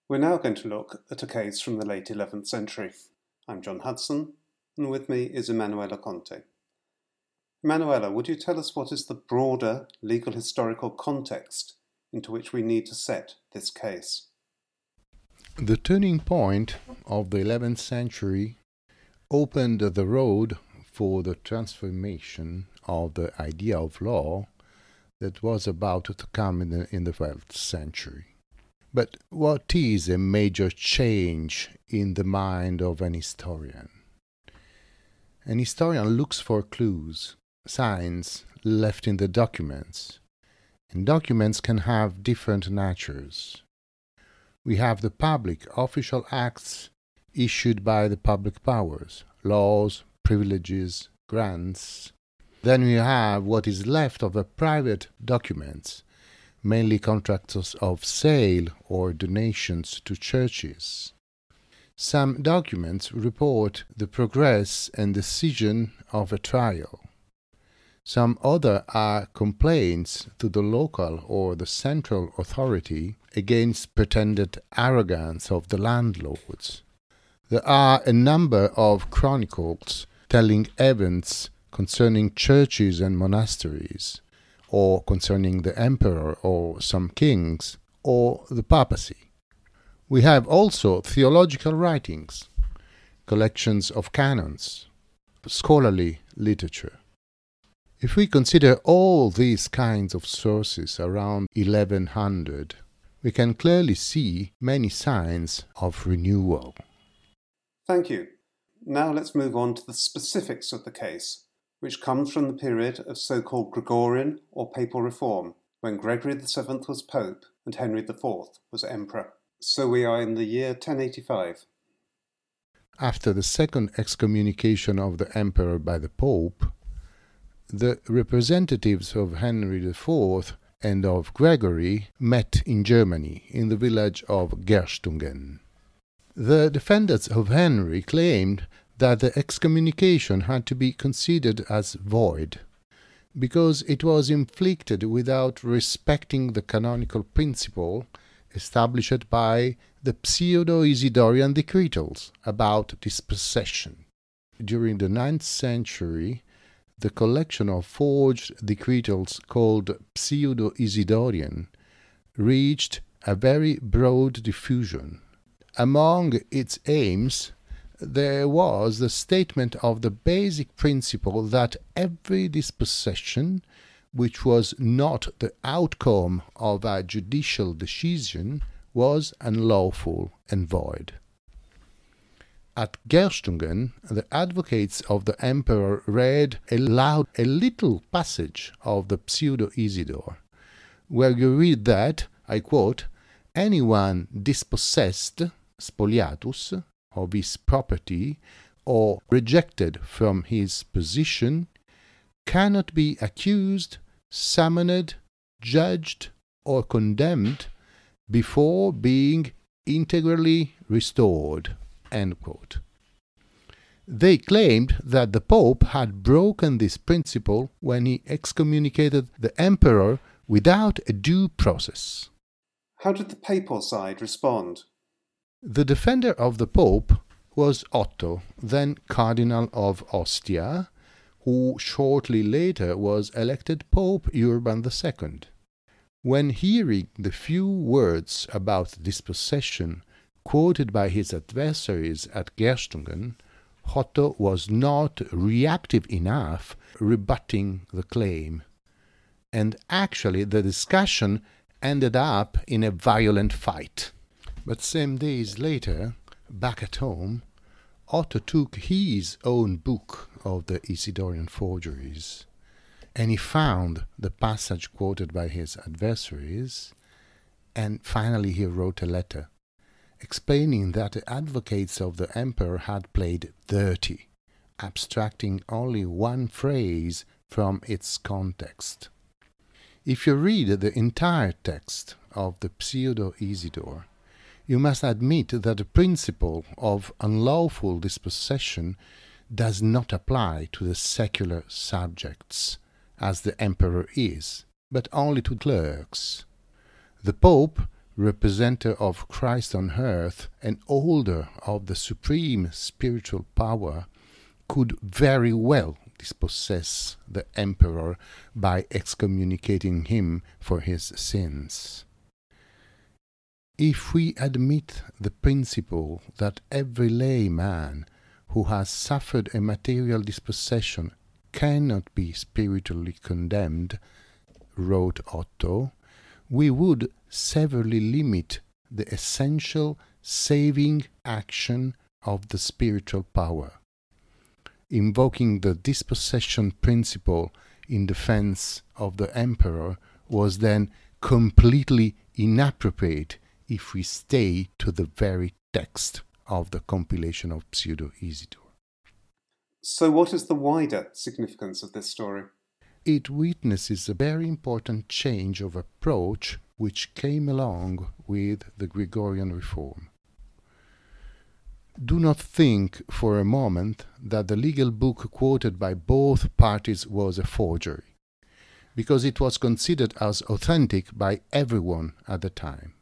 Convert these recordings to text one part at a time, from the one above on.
We're now going to look at a case from the late 11th century. I'm John Hudson, and with me is Emanuela Conte. Emanuela, would you tell us what is the broader legal historical context into which we need to set this case? The turning point of the 11th century opened the road for the transformation of the idea of law that was about to come in the 12th century. But what is a major change in the mind of an historian? An historian looks for clues, signs left in the documents, and documents can have different natures. We have the public official acts issued by the public powers, laws, privileges, grants. Then we have what is left of the private documents, mainly contracts of sale or donations to churches. Some documents report the progress and decision of a trial. Some other are complaints to the local or the central authority against pretended arrogance of the landlords. There are a number of chronicles telling events concerning churches and monasteries, or concerning the emperor or some kings, or the papacy. We have also theological writings, collections of canons, scholarly literature. If we consider all these kinds of sources around 1100, we can clearly see many signs of renewal. Thank you. Now let's move on to the specifics of the case, which comes from the period of so-called Gregorian or Papal Reform, when Gregory VII was Pope and Henry IV was Emperor. So we are in the year 1085. After the second excommunication of the Emperor by the Pope, the representatives of Henry IV and of Gregory met in Germany, in the village of Gerstungen. The defenders of Henry claimed that the excommunication had to be considered as void, because it was inflicted without respecting the canonical principle established by the Pseudo-Isidorian decretals about dispossession. During the 9th century, the collection of forged decretals called Pseudo-Isidorian reached a very broad diffusion. Among its aims, there was the statement of the basic principle that every dispossession, which was not the outcome of a judicial decision, was unlawful and void. At Gerstungen, the advocates of the emperor read aloud a little passage of the Pseudo-Isidore, where you read that, I quote, "Anyone dispossessed, spoliatus, of his property or rejected from his position cannot be accused, summoned, judged, or condemned before being integrally restored." End quote. They claimed that the Pope had broken this principle when he excommunicated the emperor without a due process. How did the papal side respond? The defender of the Pope was Otto, then Cardinal of Ostia, who shortly later was elected Pope Urban II. When hearing the few words about dispossession quoted by his adversaries at Gerstungen, Otto was not reactive enough rebutting the claim, and actually the discussion ended up in a violent fight. But some days later, back at home, Otto took his own book of the Isidorian forgeries, and he found the passage quoted by his adversaries, and finally he wrote a letter, explaining that the advocates of the emperor had played dirty, abstracting only one phrase from its context. If you read the entire text of the Pseudo-Isidore, you must admit that the principle of unlawful dispossession does not apply to the secular subjects, as the emperor is, but only to clerks. The Pope representative of Christ on earth and holder of the supreme spiritual power, could very well dispossess the emperor by excommunicating him for his sins. If we admit the principle that every layman who has suffered a material dispossession cannot be spiritually condemned, wrote Otto, we would severely limit the essential saving action of the spiritual power. Invoking the dispossession principle in defense of the emperor was then completely inappropriate if we stay to the very text of the compilation of Pseudo-Isidore. So what is the wider significance of this story? It witnesses a very important change of approach which came along with the Gregorian reform. Do not think for a moment that the legal book quoted by both parties was a forgery, because it was considered as authentic by everyone at the time.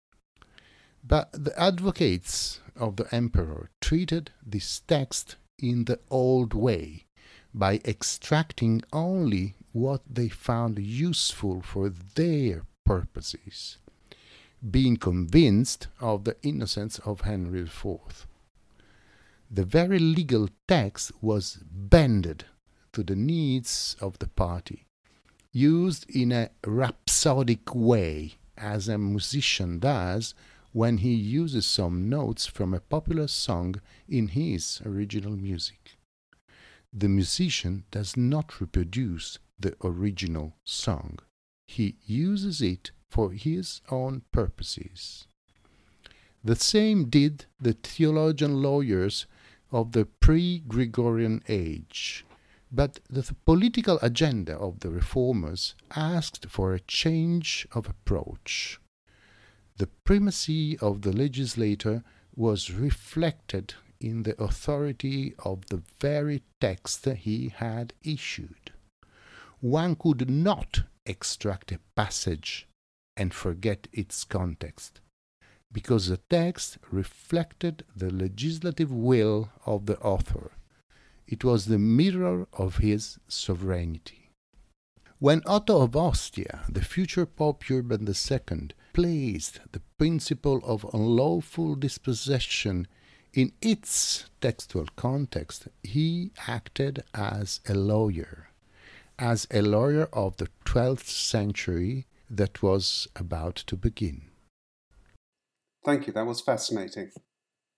But the advocates of the emperor treated this text in the old way, by extracting only what they found useful for their purposes, being convinced of the innocence of Henry IV. The very legal text was bended to the needs of the party, used in a rhapsodic way, as a musician does when he uses some notes from a popular song in his original music. The musician does not reproduce the original song. He uses it for his own purposes. The same did the theologian lawyers of the pre-Gregorian age, but the political agenda of the reformers asked for a change of approach. The primacy of the legislator was reflected in the authority of the very text he had issued. One could not extract a passage and forget its context, because the text reflected the legislative will of the author. It was the mirror of his sovereignty. When Otto of Ostia, the future Pope Urban II, placed the principle of unlawful dispossession in its textual context, he acted as a lawyer of the 12th century that was about to begin. Thank you, that was fascinating.